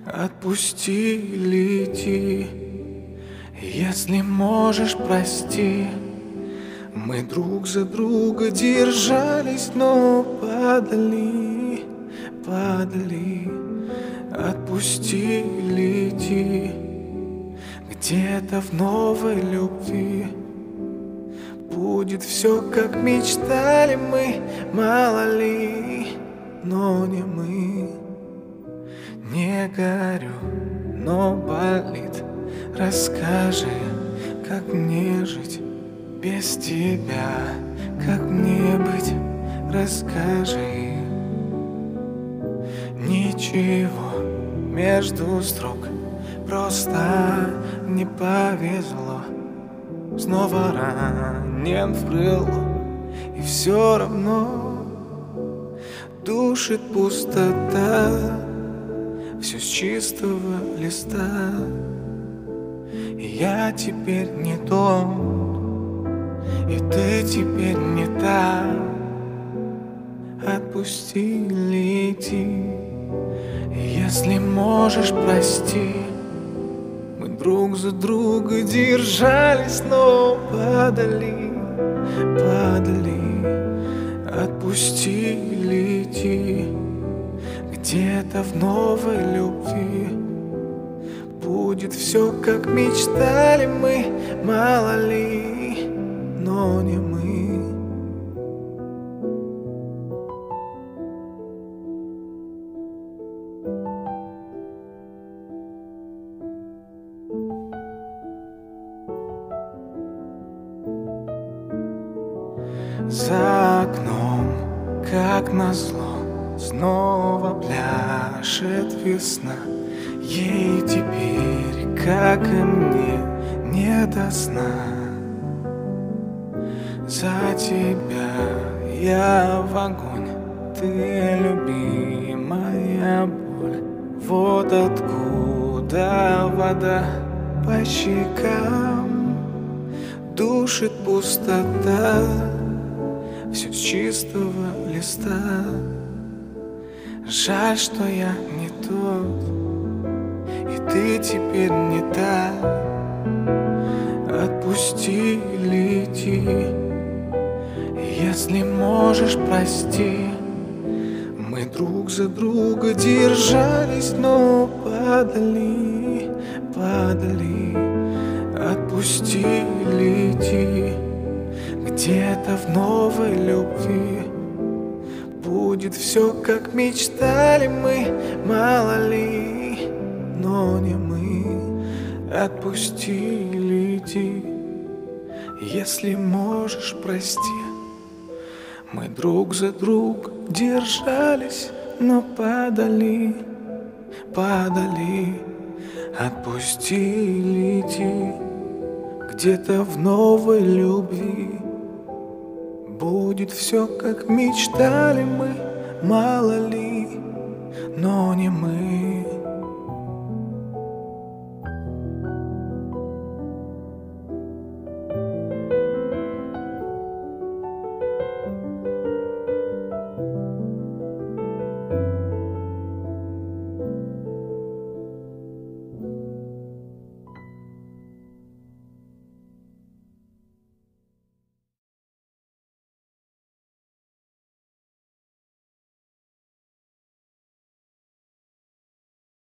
Отпусти, лети, если можешь, прости. Мы друг за друга держались, но падали. Отпусти, лети, где-то в новой любви будет все, как мечтали мы, мало ли, но не мы. Не горю, но болит. Расскажи, как мне жить без тебя, как мне быть, расскажи. Ничего между строк, просто не повезло. Снова ранен в крыло, и все равно душит пустота. Все с чистого листа, и я теперь не тот, и ты теперь не та. Отпусти, лети, если можешь, прости. Мы друг за друга держались, но падали. Отпусти, лети, где-то в новой любви будет все, как мечтали мы, мало ли, но не мы. За окном, как назло, снова пляшет весна. Ей теперь, как и мне, не до сна. За тебя я в огонь, ты любимая боль. Вот откуда вода по щекам, душит пустота. Все с чистого листа. Жаль, что я не тот, и ты теперь не та. Отпусти, лети, если можешь, прости. Мы друг за друга держались, но падали. Отпусти, лети, где-то в новой любви будет все, как мечтали мы, мало ли, но не мы. Отпусти, лети, если можешь, прости. Мы друг за друга держались, но падали. Отпусти, лети, где-то в новой любви будет все, как мечтали мы, мало ли, но не мы.